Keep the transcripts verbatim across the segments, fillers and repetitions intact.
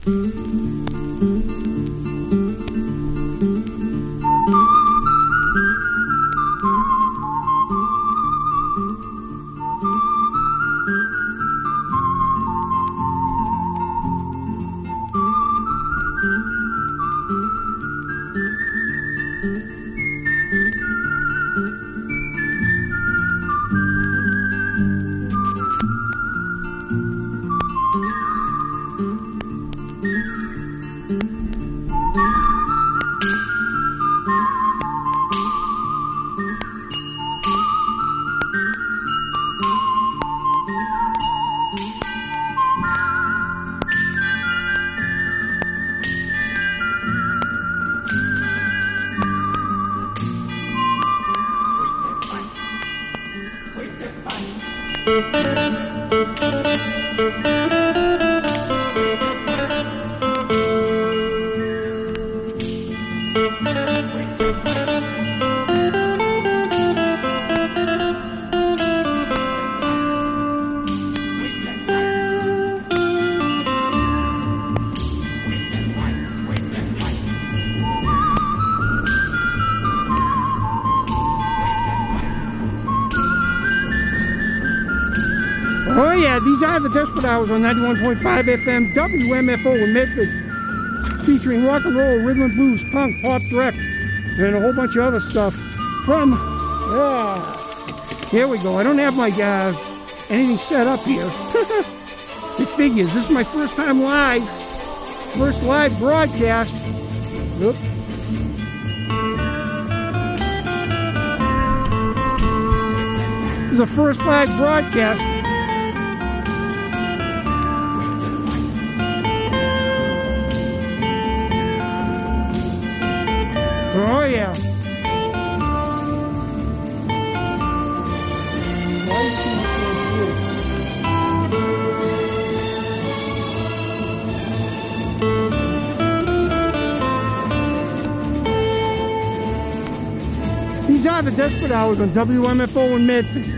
Oh yeah, these are the Desperate Hours on ninety-one point five F M W M F O in Medford, featuring rock and roll, rhythm and blues, punk, pop, direct, and a whole bunch of other stuff from, uh, here we go. I don't have my, uh, anything set up here. It figures. This is my first time live, first live broadcast. Look. This is the first live broadcast. Oh yeah. These are the Desperate Hours on W M F O in Medford.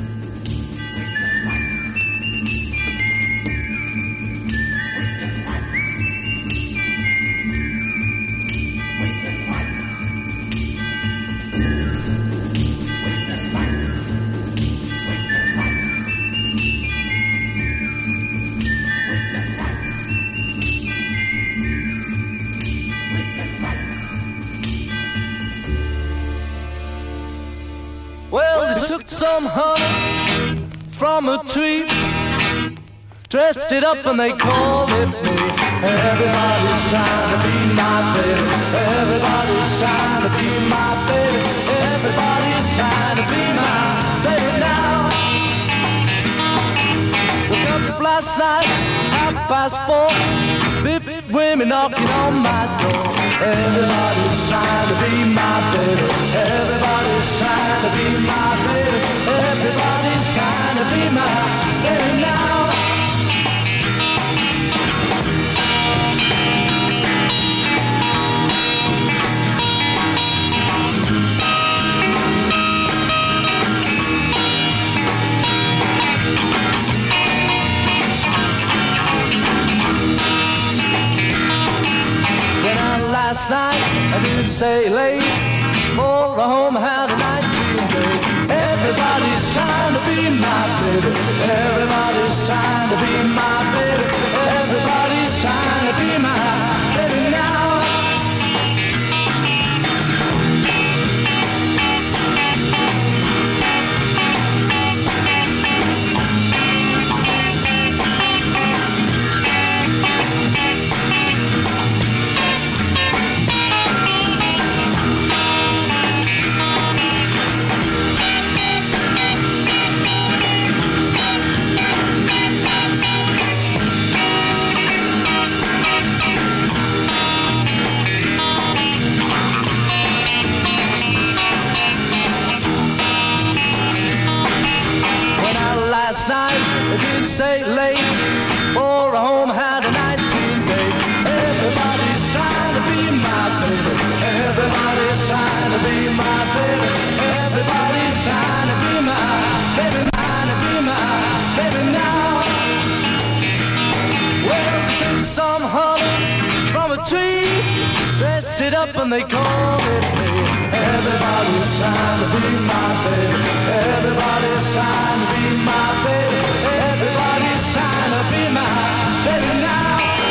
Some honey from a tree, dressed it up and they called it me. Everybody's trying to be my baby. Everybody's trying to be my baby. Everybody's trying to be my baby now. Woke up last night, half past four, fifty women knocking on my door. Everybody's trying to be my baby. Everybody's trying to be my baby. Everybody's trying to be my baby now. Went out last night, I didn't say late, for the home had a nineteen day. Everybody's trying to be my baby. Everybody's trying to be my baby. Everybody's trying to be my baby now. Last night, I didn't stay late, for a home had a nineteen date. Everybody's trying to be my baby. Everybody's trying to be my baby. Everybody's trying to be my baby. Trying to be my baby now. Well, we took some honey it up and they call it me. Everybody's trying to be my baby. Everybody's trying to be my baby. Everybody's trying to be my baby now.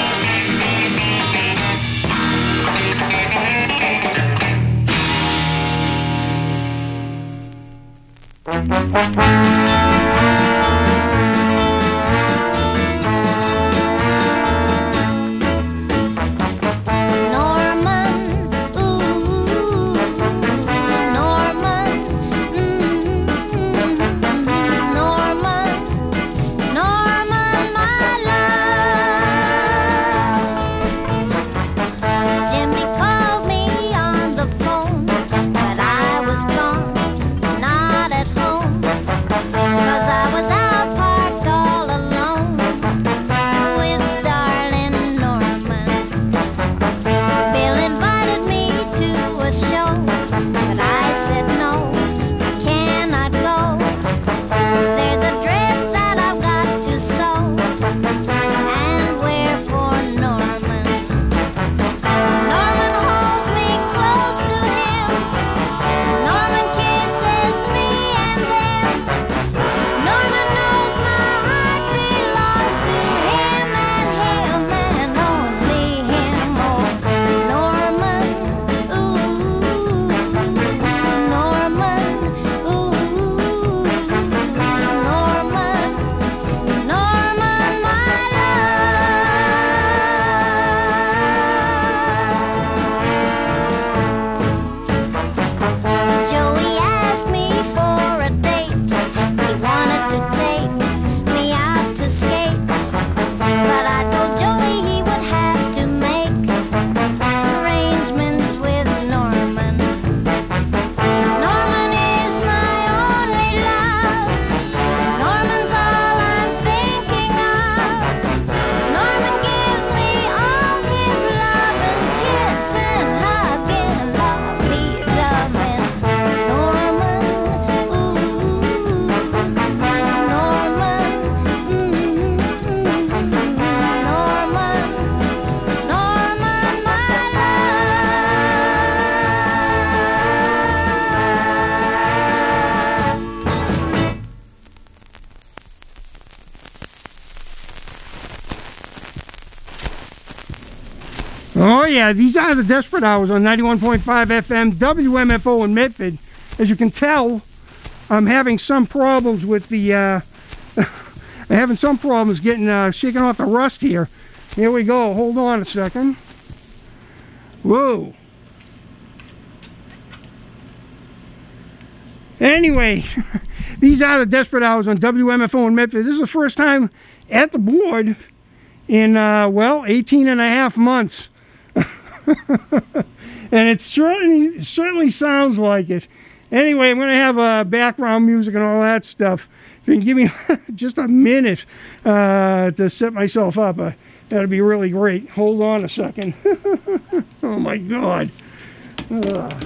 Oh, yeah, these are the Desperate Hours on ninety-one point five F M, W M F O in Medford. As you can tell, I'm having some problems with the, uh, I'm having some problems getting, uh, shaking off the rust here. Here we go. Hold on a second. Whoa. Anyway, these are the Desperate Hours on W M F O in Medford. This is the first time at the board in, uh, well, eighteen and a half months. And it certainly, certainly sounds like it. Anyway, I'm going to have uh, background music and all that stuff. If you can give me just a minute uh, to set myself up, uh, that'd be really great. Hold on a second. Oh, my God. Uh.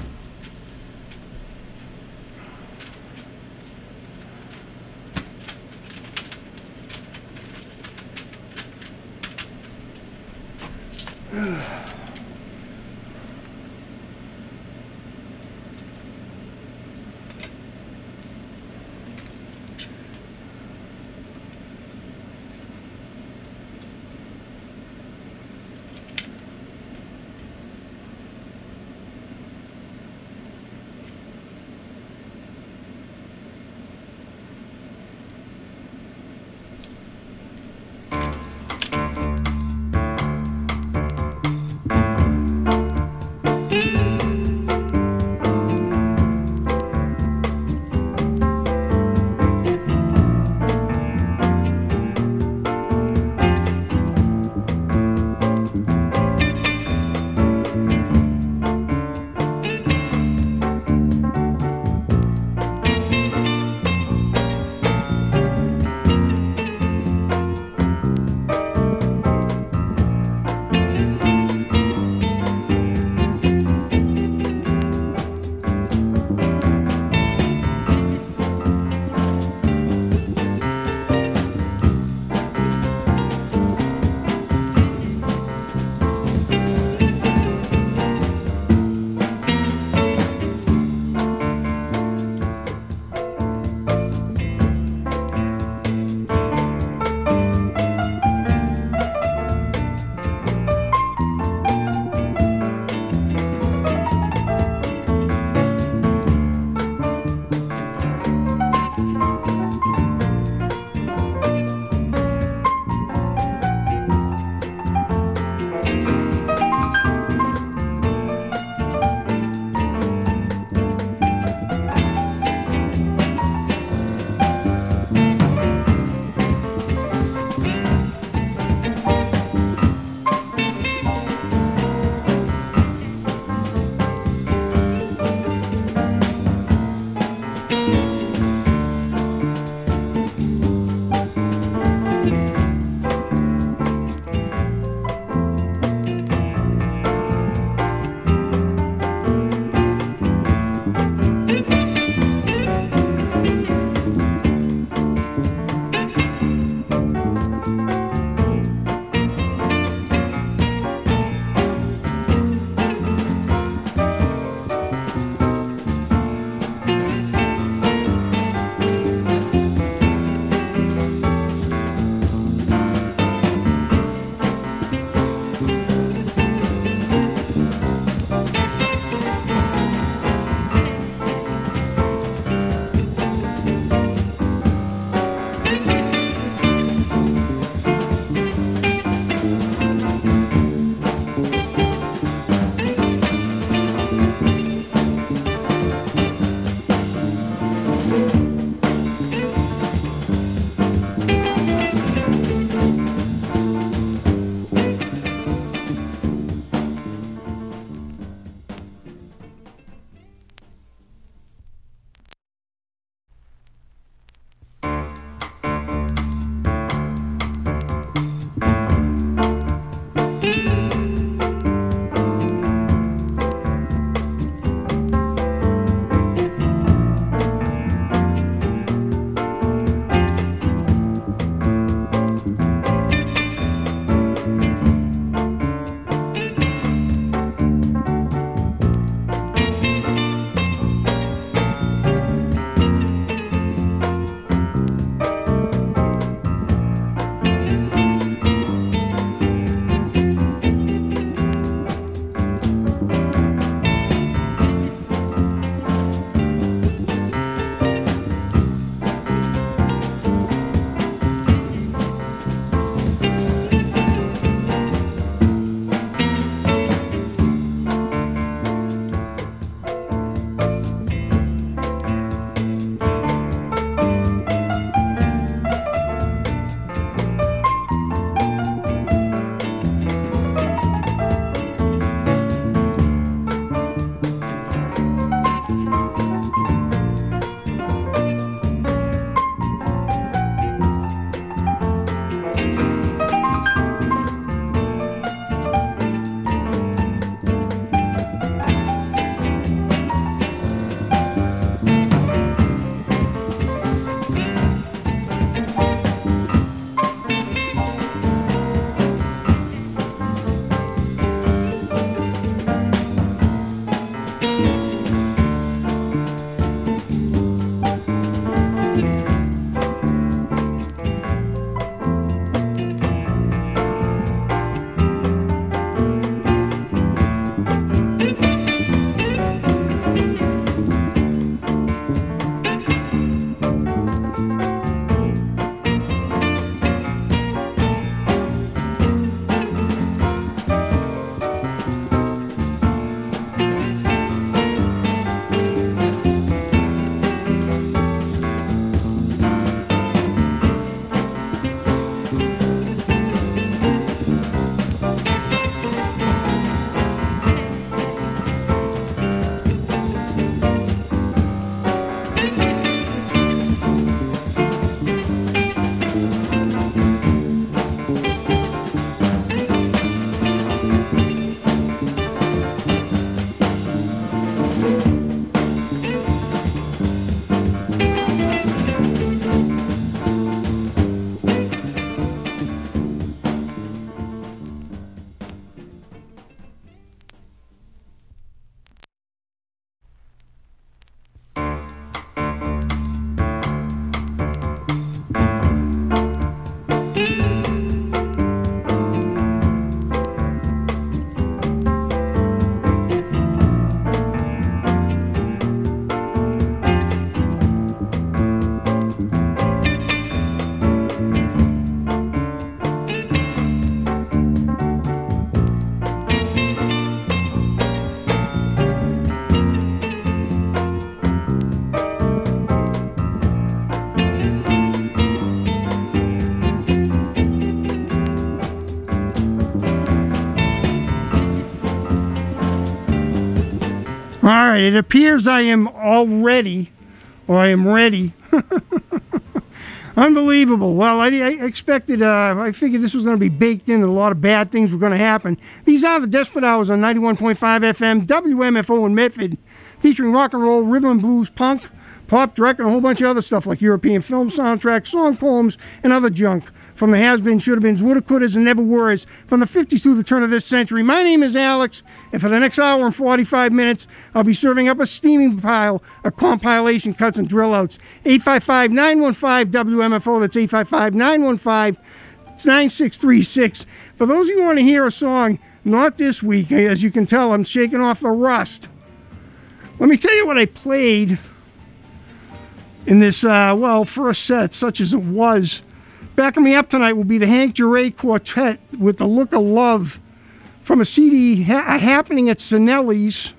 All right, it appears I am all ready, or I am ready. Unbelievable. Well, I, I expected, uh, I figured this was going to be baked in, and a lot of bad things were going to happen. These are the Desperate Hours on ninety-one point five F M, W M F O in Medford, featuring rock and roll, rhythm and blues, punk, pop, direct, and a whole bunch of other stuff like European film soundtracks, song poems, and other junk from the has-been, should-have-beens, woulda, couldas, and never weres from the fifties through the turn of this century. My name is Alex, and for the next hour and forty-five minutes, I'll be serving up a steaming pile of compilation cuts and drill-outs. eight five five, nine one five, W M F O, that's eight five five, nine one five, nine six three six. For those of you who want to hear a song, not this week, as you can tell, I'm shaking off the rust. Let me tell you what I played in this, uh, well, first set, such as it was. Backing me up tonight will be the Hank Duray Quartet with The Look of Love from a C D ha- happening at Sinelli's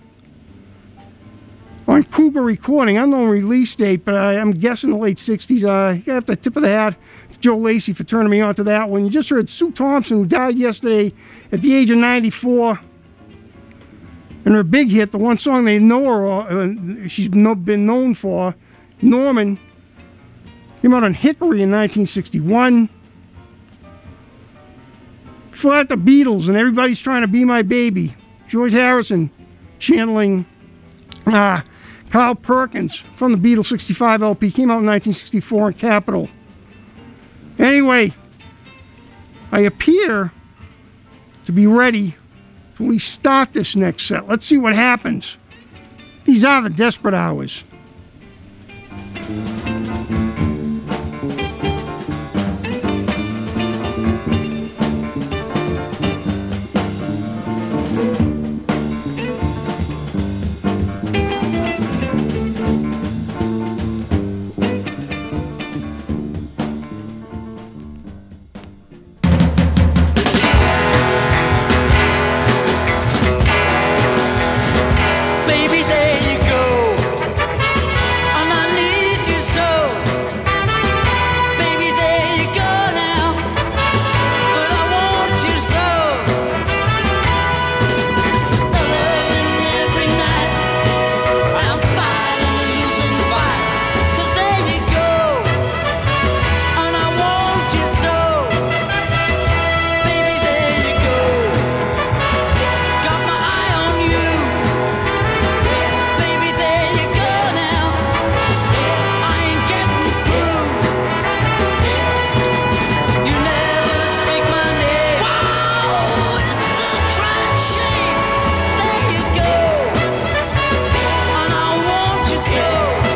on Cougar Recording. Unknown release date, but I, I'm guessing the late sixties. Uh, I have to tip of the hat to Joe Lacey for turning me on to that one. You just heard Sue Thompson, who died yesterday at the age of ninety-four. And her big hit, the one song they know her, uh, she's no, been known for, Norman, came out on Hickory in nineteen sixty-one. Before that, the Beatles and Everybody's Trying to Be My Baby. George Harrison channeling uh, Carl Perkins from the Beatles sixty-five L P. Came out in nineteen sixty-four on Capitol. Anyway, I appear to be ready to at least start this next set. Let's see what happens. These are the Desperate Hours. Baby, there you go. And I need you so. Baby, there you go now. But I want you so. Loving every night. I'm fighting a losing fight. 'Cause there you go. And I want you so. Baby, there you go. Got my eye on you. Baby, there you go now. I ain't getting through. You never speak my name. Wow, it's a crying shame. There you go. And I want you so.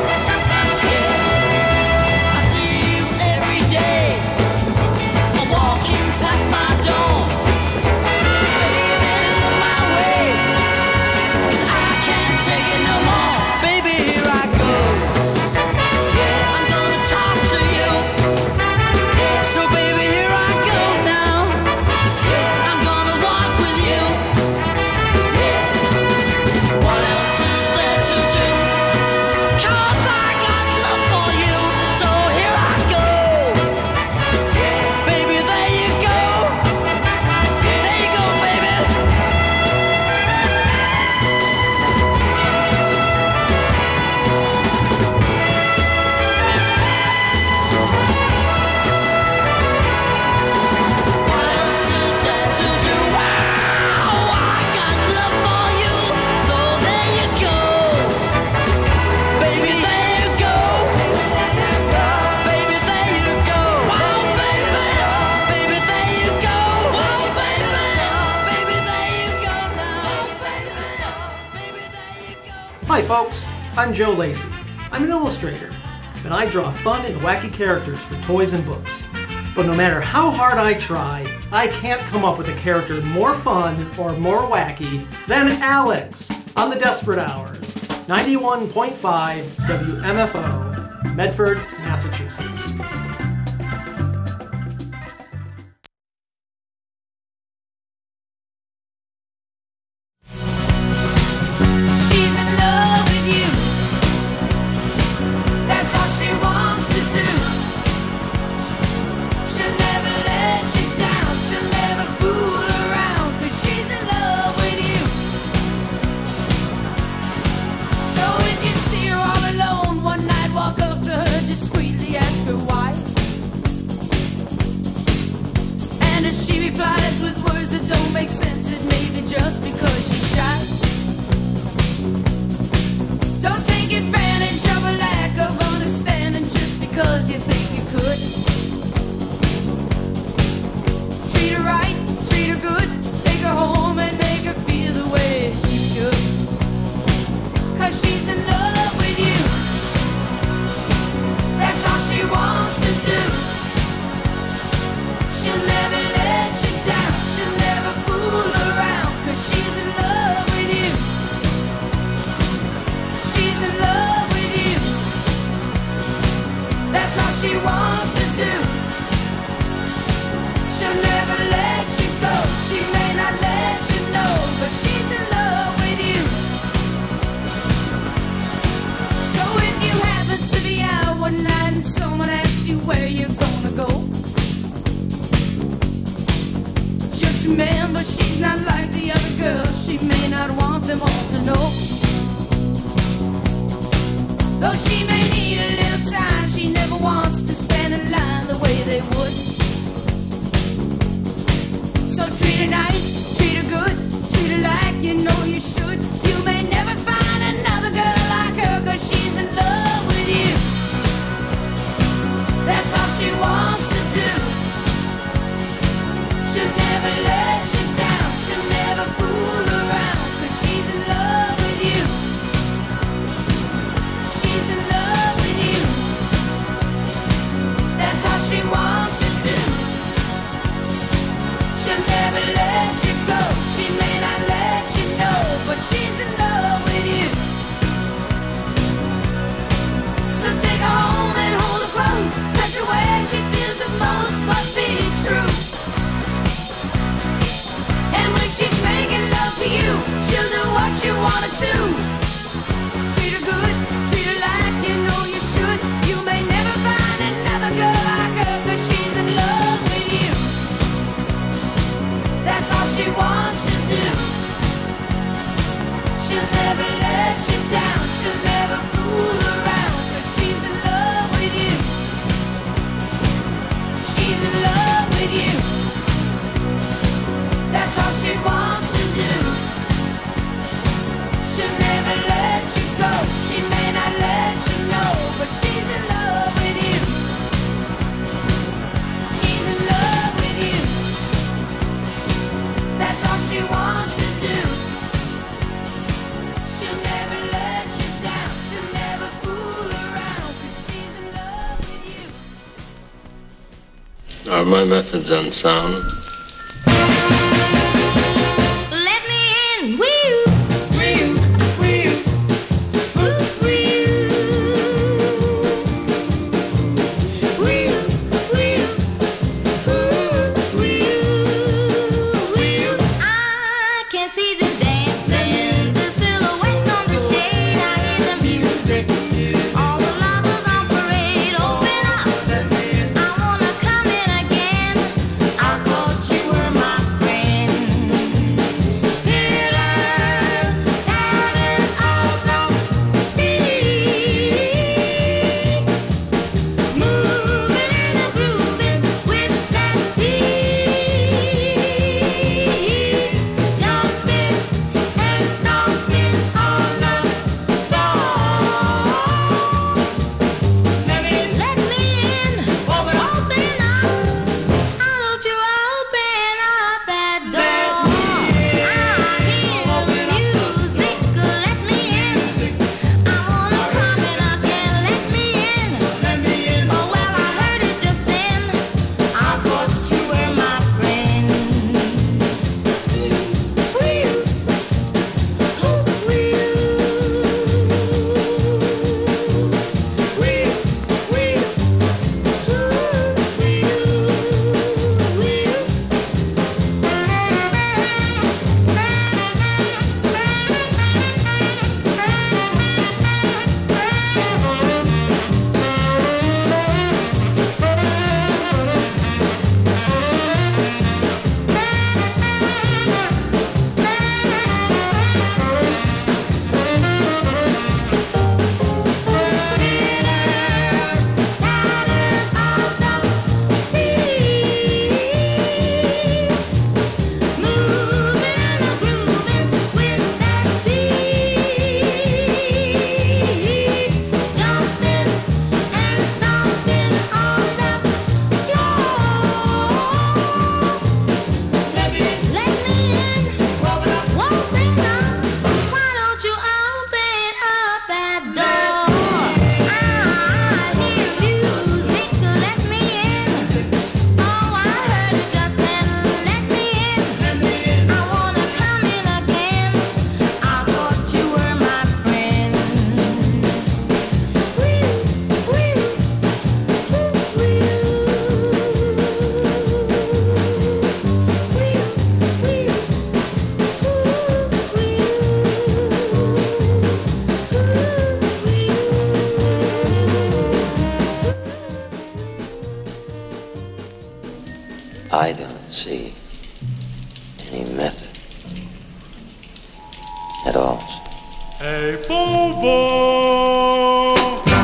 I see you every day. Walking past my door. Baby, look my way. 'Cause I can't take it no more. Baby, here I go. I'm gonna talk to you. So baby, here I go now. I'm gonna walk with you. What else is there to do? 'Cause I got love for you. So here I go. Baby, there you go. There you go, baby. What else is there to do? Wow, I got love for you. So there you go. Baby, there you go. Baby, there you go. Wow, baby. Baby, there you go. Wow, baby. Baby, there you go now. Baby, baby, there you go. Hi folks, I'm Joe Lacey. I'm an illustrator, and I draw fun and wacky characters for toys and books. But no matter how hard I try, I can't come up with a character more fun or more wacky than Alex on the Desperate Hours, ninety-one point five W M F O, Medford, Massachusetts. She's in love with you. That's all she wants to do. She'll never let you down. She'll never fool around. 'Cause she's in love with you. she wants to do. She'll never let you go. She may not let you know, but she's in love with you. So if you happen to be out one night and someone asks you where you're gonna go, just remember she's not like the other girls. She may not want them all to know. Though she may need a little time, she never wants to stand in line the way they would. So treat her nice, treat her good, treat her like you know you should. You may never find another girl like her, 'cause she's in love with you. That's all she wants to do. She'll never let you down, she'll never fool around, 'cause she's in love with you. She's in love with you. That's all she wants to do. She'll never let you go. She may not let you know, but she's in love with you. So take her home and hold her close. Touch her where she feels the most, but be true. And when she's making love to you, she'll do what you want her to. Treat her good, treat her like you know you should. You may never find another girl like her, 'cause she's in love with you. That's all she wants to do. She'll never let you down, she'll never fool around, 'cause she's in love with you. She's in love with you. That's all she wants to do. She'll never let you go. She may not let you know, but she's in love with you. She's in love with you. That's all she wants to do. She'll never let you down. She'll never fool around, 'cause she's in love with you. Are my methods unsound? Let me in, will you? Will you? Will you? Ooh, will you? Will you? Will you? Ooh, will you? Will you? I can see the dancing, the silhouettes on the shade. I hear the music. All the lovers on parade, open up. I wanna come in again. I call I don't see any method at all. Hey, Bobo!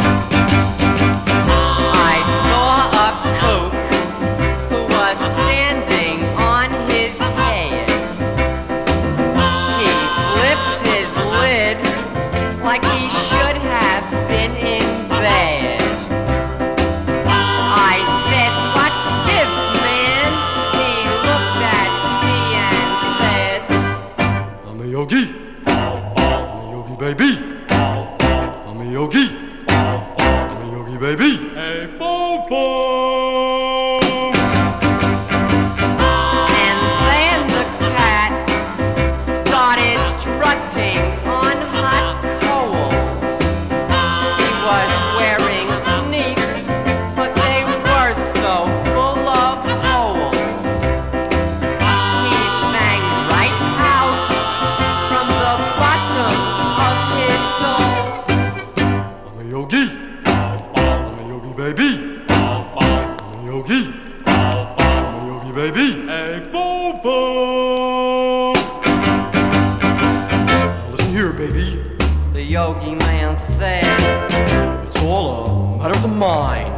I saw a kook who was standing on his head. He flipped his lid like he should have been in bed. I said, "What gives, man?" He looked at me and said, I'm a yogi. I'm a yogi, baby. I'm a yogi. I'm a yogi, baby. Hey, Bobo! and then the cat started strutting on hot coals. He was wearing sneaks, but they were so full of holes. He sang right out from the bottom of his nose. I'm a yogi. I'm a yogi, baby. I'm a yogi. I'm a yogi, baby. Hey, Bobo! Now listen here, baby. The yogi man said, It's all a matter of the mind.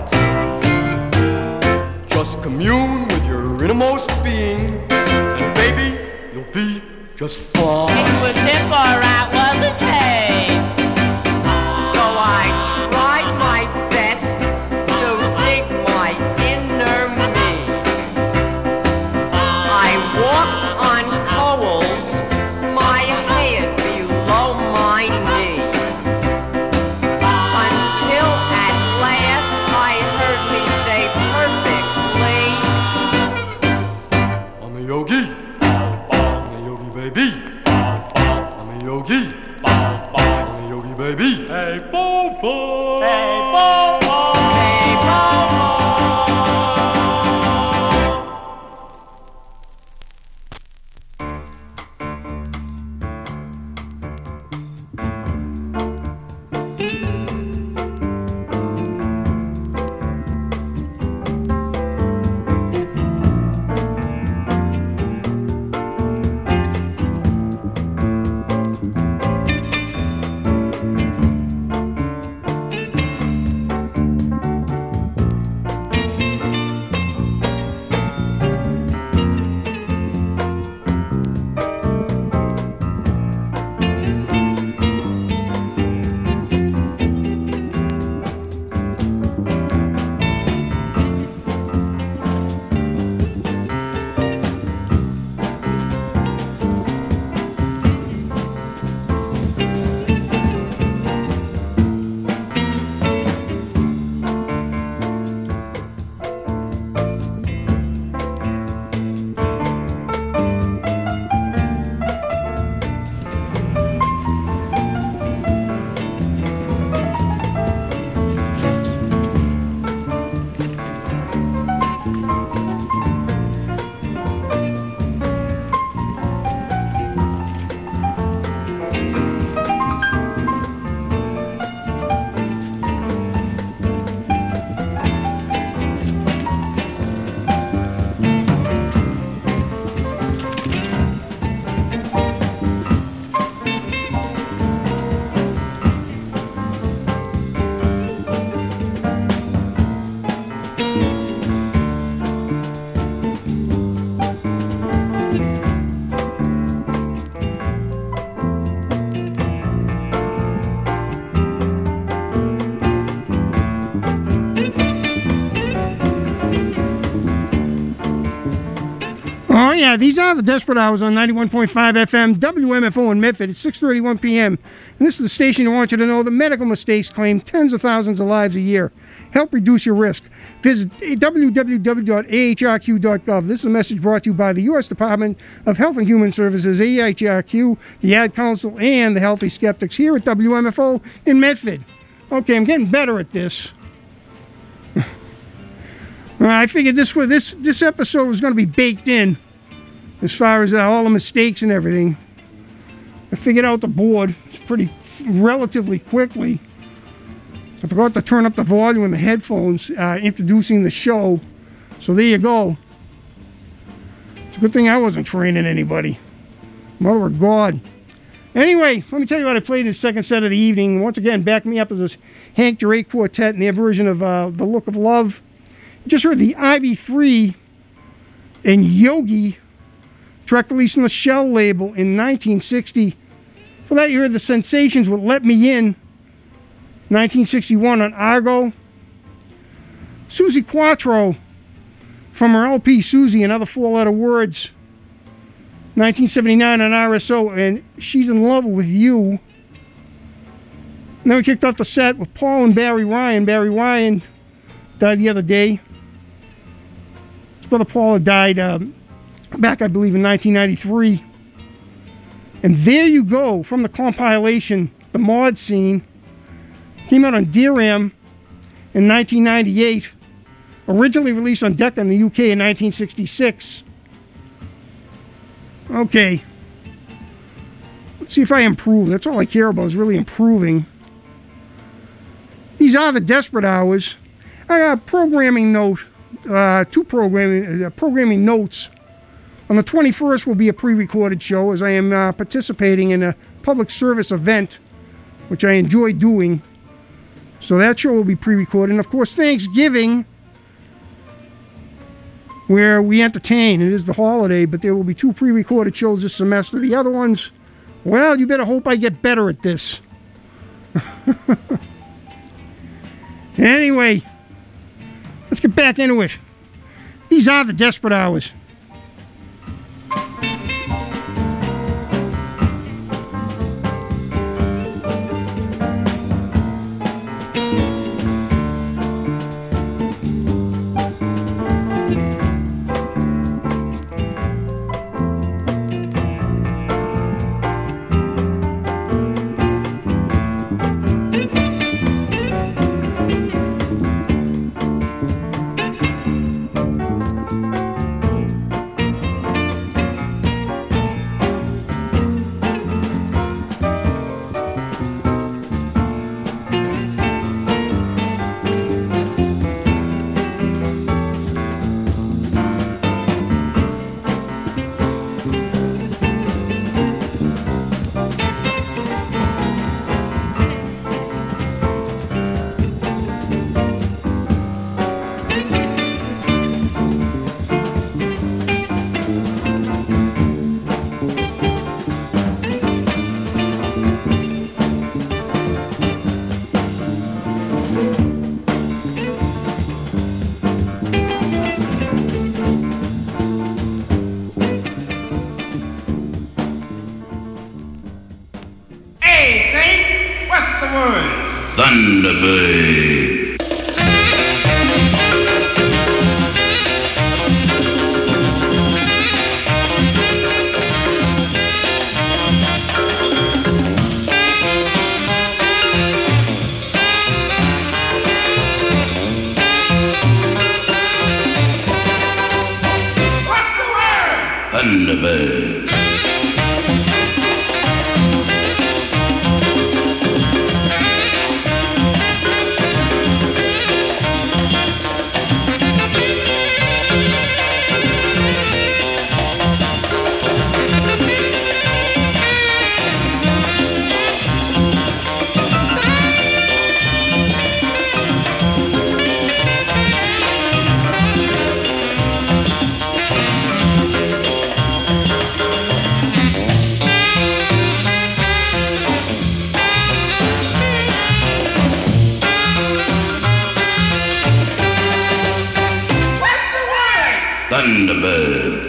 Just commune with your innermost being, and baby, you'll be just fine. it was hip or I wasn't paid. So I tried my best to dig my inner me. I walked on coals, my head below my knee. Until at last I heard me say perfectly, I'm a yogi. I'm a yogi, baby. I'm a yogi. I'm a yogi, baby. Hey, Bobo! Hey, Bobo! "Hey, Bobo." Oh, yeah, these are the Desperate Hours on ninety-one point five F M, W M F O in Medford. It's six thirty-one p.m. And this is the station that wants you to know that medical mistakes claim tens of thousands of lives a year. Help reduce your risk. Visit w w w dot a h r q dot gov. This is a message brought to you by the U S Department of Health and Human Services, A H R Q, the Ad Council, and the Healthy Skeptics here at W M F O in Medford. Okay, I'm getting better at this. I figured this this this episode was going to be baked in as far as uh, all the mistakes and everything. I figured out the board pretty relatively quickly. I forgot to turn up the volume in the headphones uh, introducing the show. So there you go. It's a good thing I wasn't training anybody. Mother of God. Anyway, let me tell you what I played in the second set of the evening. Once again, back me up as this Hank Drake Quartet and their version of uh, The Look of Love. Just heard the Ivy three and Yogi track released on the Shell label in nineteen sixty. For that, you heard the Sensations with Let Me In, nineteen sixty-one on Argo. Susie Quattro from her L P Susie and Other Four-Letter Words, nineteen seventy-nine on R S O, and She's in Love with You. And then we kicked off the set with Paul and Barry Ryan. Barry Ryan died the other day. His brother Paul had died um, back, I believe, in nineteen ninety-three. And There You Go from the compilation, The Mod Scene, came out on D-RAM in nineteen ninety-eight. Originally released on Decca in the U K in nineteen sixty-six. Okay. Let's see if I improve. That's all I care about is really improving. These are the Desperate Hours. I got a programming note, uh, two programming, uh, programming notes. On the twenty-first will be a pre-recorded show as I am uh, participating in a public service event, which I enjoy doing. So that show will be pre-recorded. And of course, Thanksgiving, where we entertain. It is the holiday, but there will be two pre-recorded shows this semester. The other ones, well, you better hope I get better at this. Anyway, let's get back into it. These are the Desperate Hours. Thunderbird. What's the word? Thunderbird. Thunderbird.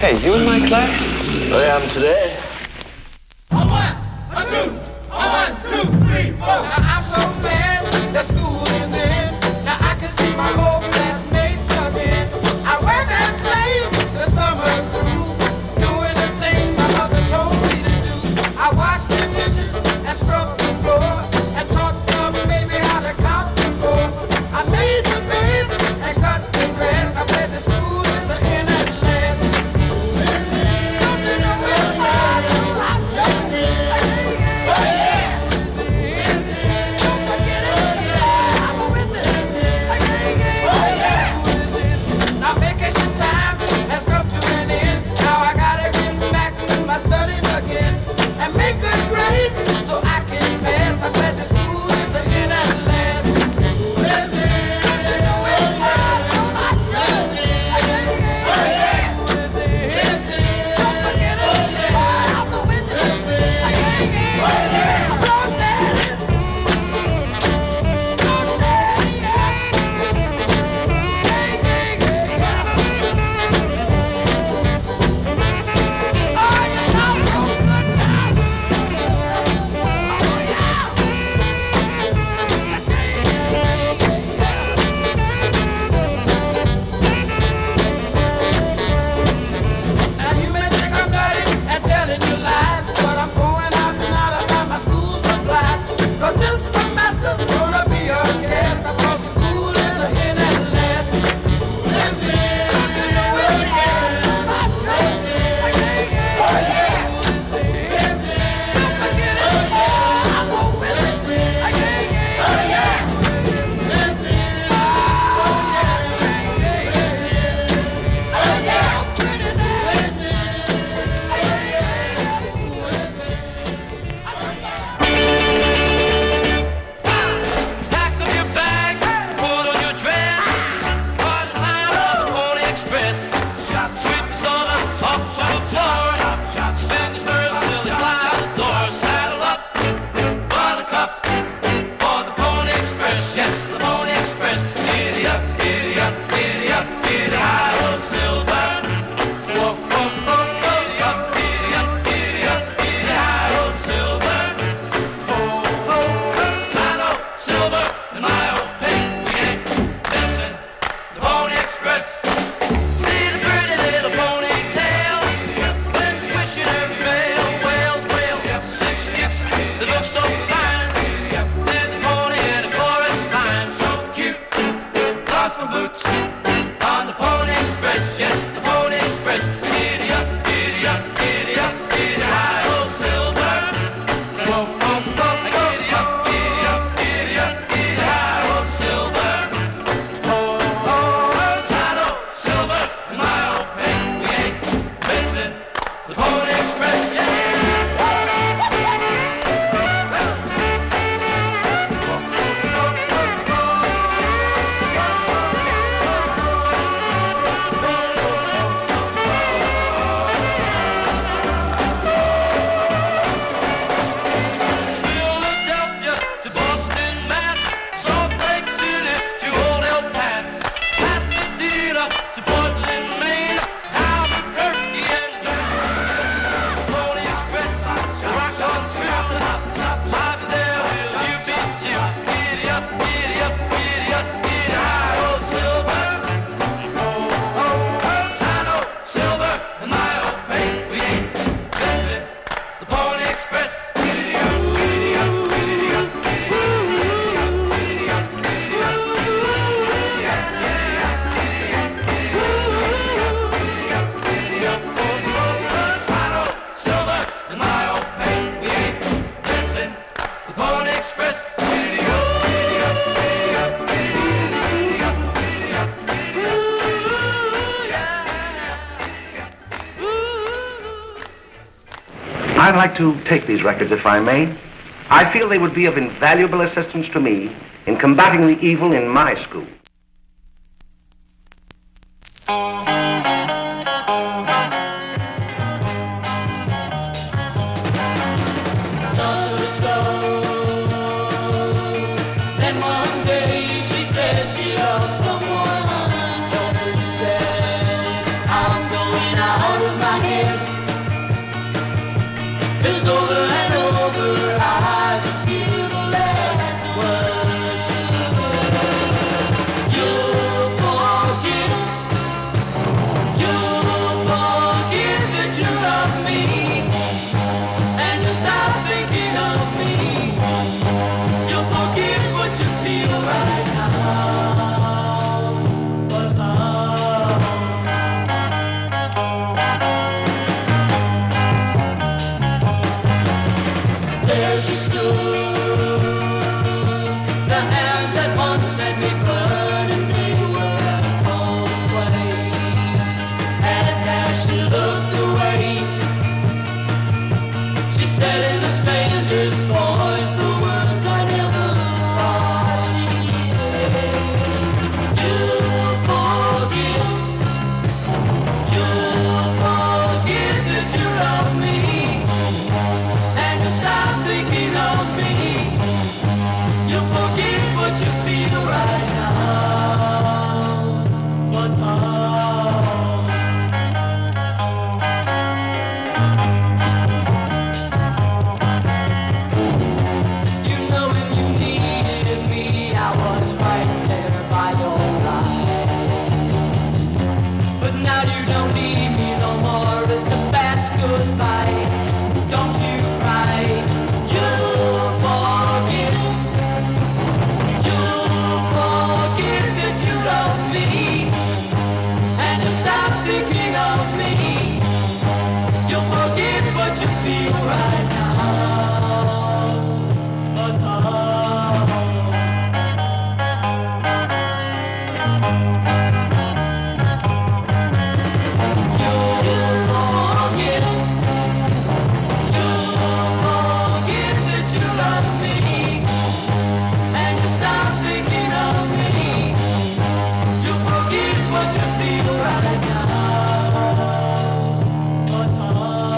Hey, you in my class? I am today. A one, a two, a one, two, three, four. Now I'm so glad that school is in. Now I can see my old classmates again. I worked as slave the summer through, doing the thing my mother told me to do. I washed the dishes and scrubbed the floor and taught the baby how to count to four. I made the beds and cut the grass. I played the school is an in at last. Don't you know where I am? I said, oh yeah. Don't forget it. I'm a witness. Oh yeah. Now vacation time has come to an end. Now I gotta get back to my studies again and make good grades so I can pass. I'm glad the school is an in at last. Don't you know where I am? I said, oh yeah. Don't forget it. I'm a witness. Oh yeah. Don't let it. Don't let it. Oh, you sound so good now. Oh yeah. Now you may think I'm nutty and telling you lies, but I'm going out and out about my school supplies. 'Cause this semester's gonna be a gas. I thought school is a in at last. Don't you know where I am? I said, oh yeah. Don't forget it. I'm a witness. Oh yeah. Pack up your bags, put on your dress. Cars climb on the Pony Express. Sweep the sawdust off the floor. Spin the spurs until they fly out the door. Saddle up, buttercup, for the Pony Express. Yes, the Pony Express. Giddy up, giddy up, giddy up, giddy high, oh silver. Whoa, whoa, whoa, giddy up, giddy up, giddy up, giddy high, oh silver. Oh, oh, Tino, silver, and my old pig. We ain't missing the Pony Express. See the pretty little ponytails, winds wishing every veil, whales, whale, six sticks that look so fine. Then the pony in a chorus line, so cute. Lost my boots on the Pony Express. Yes, the Pony Express. Giddy up, giddy up, giddy up, giddy high, oh silver. Whoa, whoa, whoa, giddy up, giddy up, giddy up, giddy high, oh silver. Oh, oh, Tino, silver, and my old pig. We ain't missing the Pony Express. Philadelphia to Boston, Mass. Salt Lake City to Old El Paso. Pasadena to Portland, Maine. Albuquerque and Pony Express. Rock on through. Over there will you be too? Giddy up, giddy up, giddy up, giddy high, oh silver. Oh, oh, Tino, silver, and my old pig. We ain't missing the Pony Express. Giddy up, giddy up, giddy up, giddy up, giddy up, giddy up, giddy up, giddy up, giddy up, giddy up, giddy up, oh, oh, Tino, silver, and my old pig. We ain't missing the Pony Express. Giddy up, giddy up, giddy up, giddy up, giddy up, giddy up, I'd like to take these records, if I may. I feel they would be of invaluable assistance to me in combating the evil in my school. Then one day she said she loves someone else instead. I'm going out of my there she stood. The hands that once set me burning, they were as cold as clay. And as she looked away, she said in a stranger's voice the words I never thought she'd say. You'll forgive, you'll forgive that you love me, and you'll stop thinking of me. You'll forget what you feel right now. But how? You know if you needed me, I was right there by your side. But now you don't need me no more, it's a fast goodbye. Don't you cry, you'll forget. You'll forget that you love me, and you'll stop thinking of me. You'll forget what you feel right now. But how? You'll forget, you'll forget that you love me, and you stop thinking of me. You'll forget what you feel right now. But how?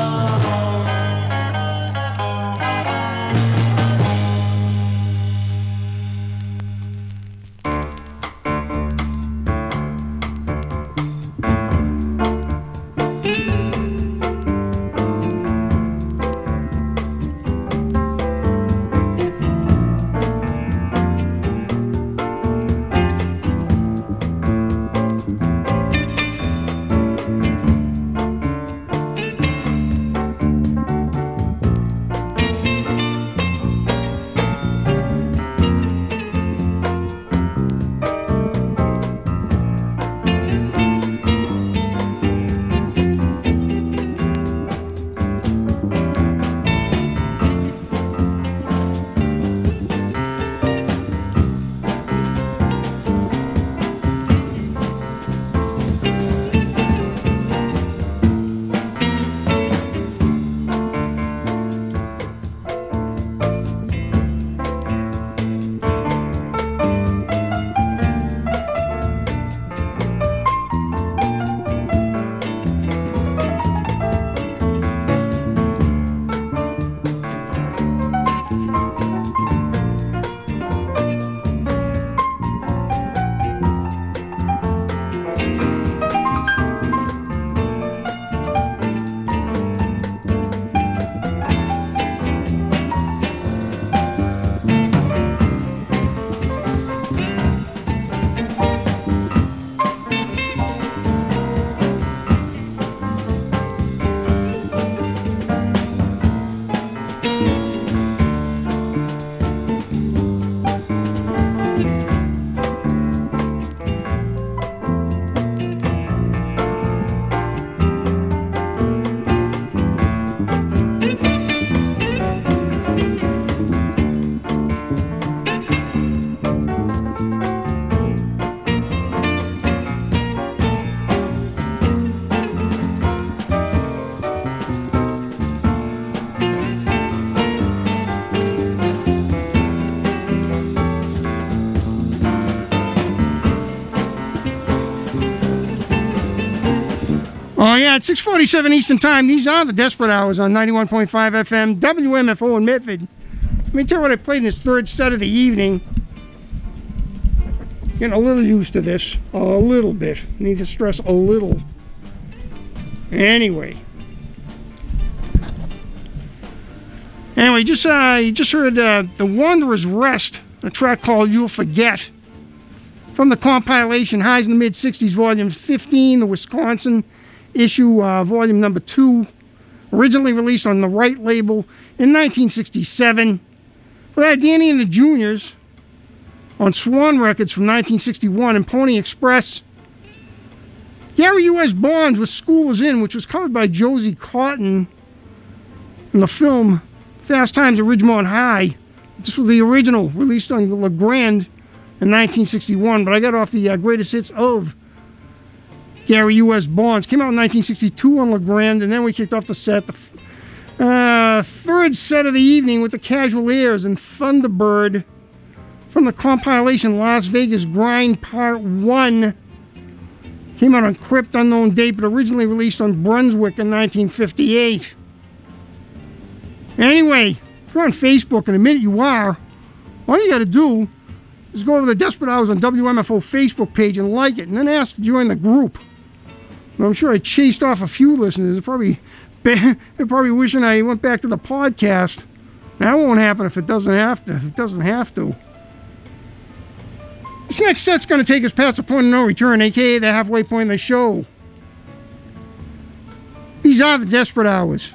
Oh, yeah, it's six forty-seven Eastern Time. These are the Desperate Hours on ninety-one point five F M, W M F O in Medford. Let me tell you what I played in this third set of the evening. Getting a little used to this. A little bit. Need to stress a little. Anyway. Anyway, just uh, you just heard uh, The Wanderer's Rest, a track called You'll Forget, from the compilation Highs in the Mid-sixties, Volume fifteen, the Wisconsin issue, uh, Volume number two, originally released on the Right label in nineteen sixty-seven. For that, Danny and the Juniors on Swan Records from nineteen sixty-one, and Pony Express. Gary U S Bonds with School Is In, which was covered by Josie Cotton in the film Fast Times at Ridgemont High. This was the original, released on LeGrand in nineteen sixty-one, but I got off the uh, greatest hits of Gary U S. Barnes. Came out in nineteen sixty-two on LeGrand, and then we kicked off the set. The f- uh, third set of the evening with the Casual Airs and Thunderbird from the compilation Las Vegas Grind Part one. Came out on Crypt, unknown date, but originally released on Brunswick in nineteen fifty-eight. Anyway, if you're on Facebook, and admit you are, all you got to do is go over to the Desperate Hours on W M F O Facebook page and like it, and then ask to join the group. And I'm sure I chased off a few listeners. They're probably, they're probably wishing I went back to the podcast. That won't happen if it doesn't have to. If it doesn't have to. This next set's going to take us past the point of no return, aka the halfway point of the show. These are the Desperate Hours.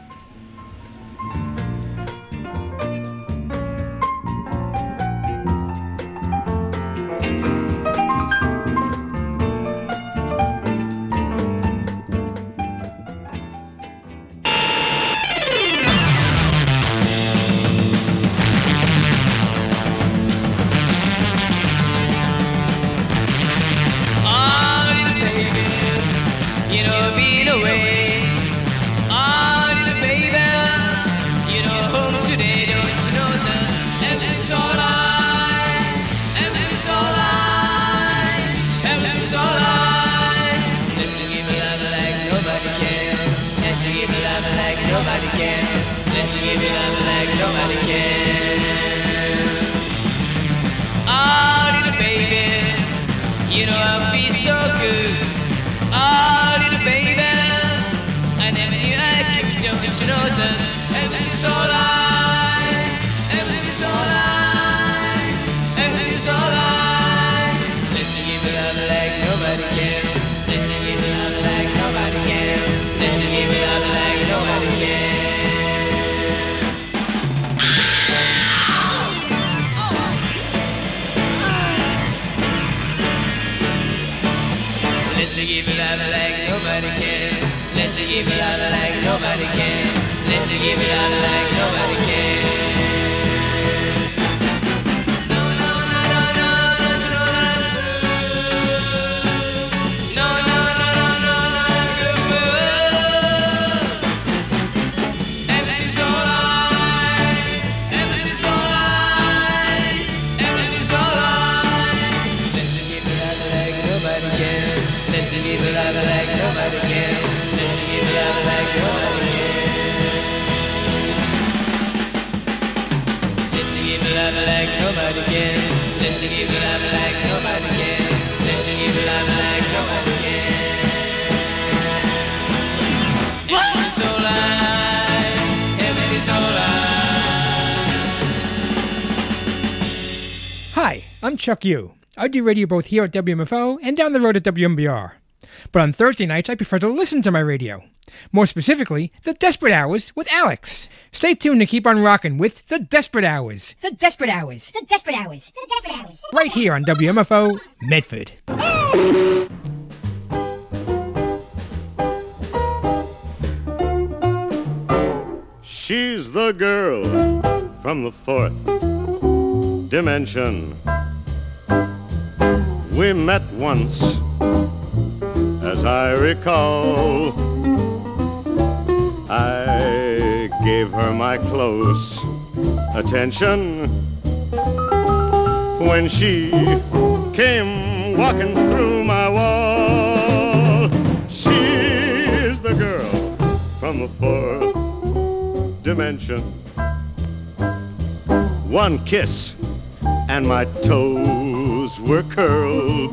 Hi, I'm Chuck Yu. I do radio both here at W M F O and down the road at W M B R. But on Thursday nights, I prefer to listen to my radio. More specifically, The Desperate Hours with Alex. Stay tuned to keep on rocking with The Desperate Hours. The Desperate Hours. The Desperate Hours. The Desperate Hours. Right here on W M F O Medford. She's the girl from the fourth dimension. We met once, as I recall. I gave her my close attention when she came walking through my wall. She's the girl from the fourth dimension. One kiss and my toes were curled.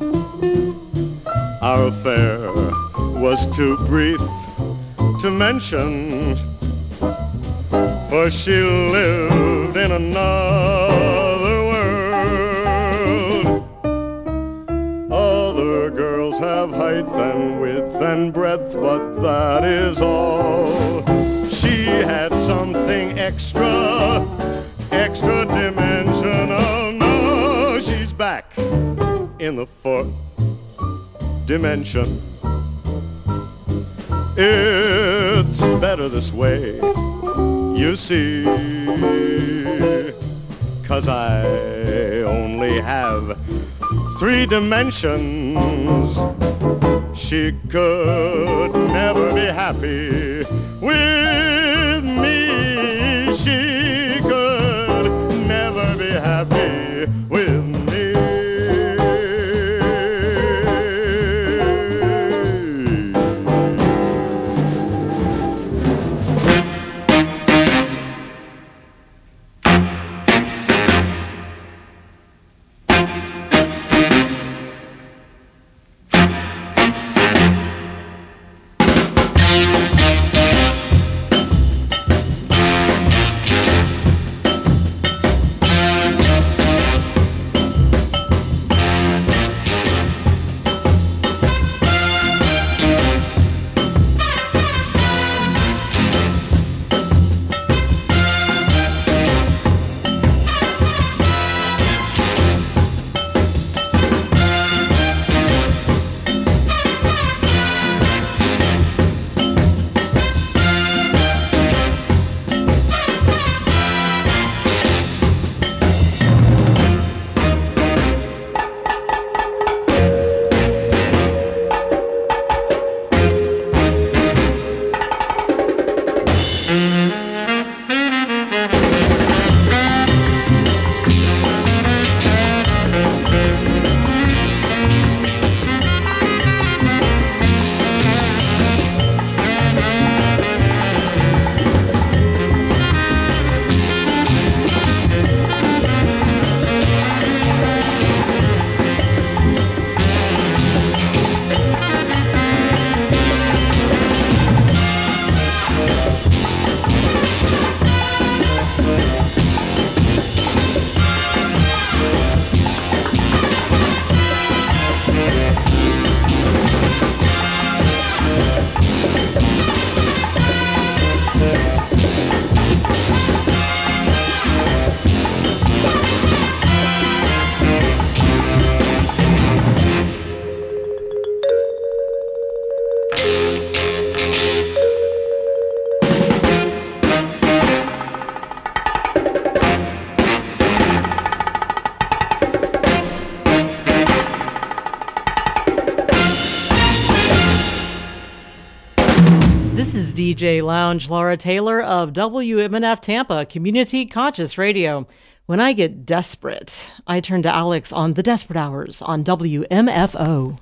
Our affair was too brief to mention, for she lived in another world. Other girls have height and width and breadth, but that is all. She had something extra, extra dimensional. No, she's back in the fourth dimension. It's better this way. you see, 'cause I only have three dimensions. She could never be happy with me. She could never be happy with me. D J Lounge Laura Taylor of W M N F Tampa, Community Conscious Radio. When I get desperate, I turn to Alex on The Desperate Hours on W M F O.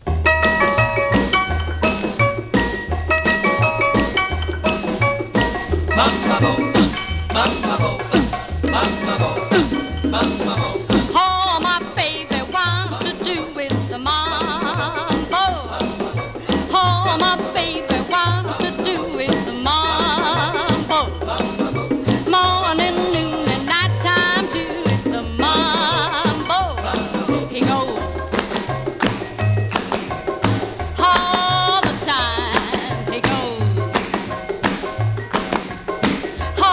All my baby wants to do is the mambo. All my baby wants to do is the mambo. Morning, noon, and nighttime too. It's the mambo. He goes all the time. He goes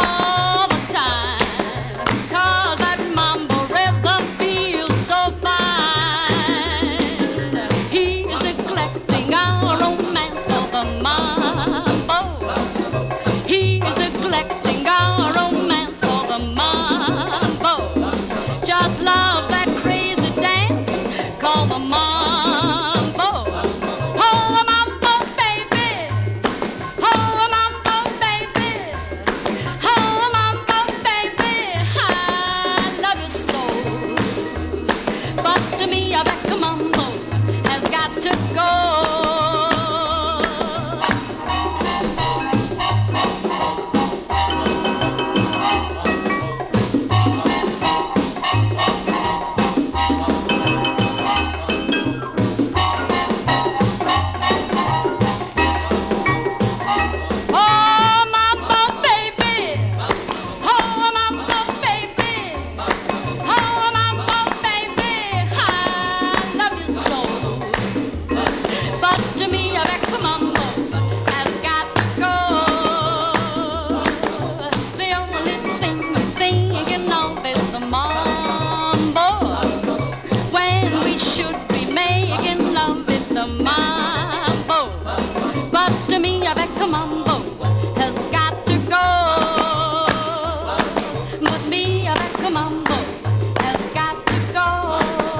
me, a Becca Mambo has got to go.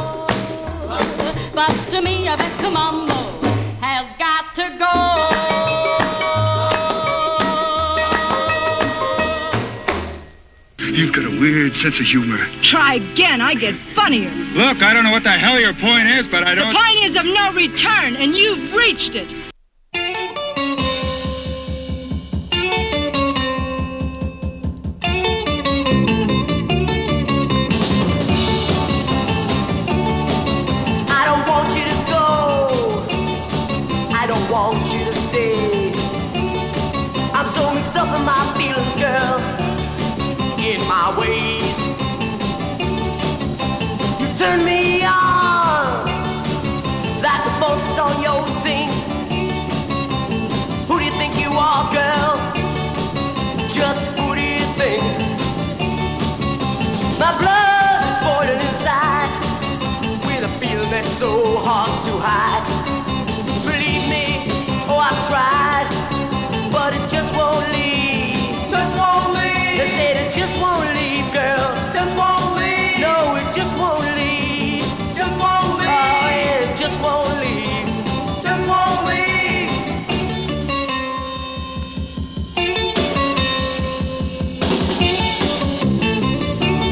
But to me, a Becca Mambo has got to go. You've got a weird sense of humor. Try again, I get funnier. Look, I don't know what the hell your point is, but I don't... The point is of no return, and you've reached it. I don't want you to go. I don't want you to stay. I'm so mixed up in my feelings, girl. In my ways, you turn me on like the faucet on your sink. Who do you think you are, girl? Just who do you think? My blood is boiling inside with a feeling that's so hard to hide.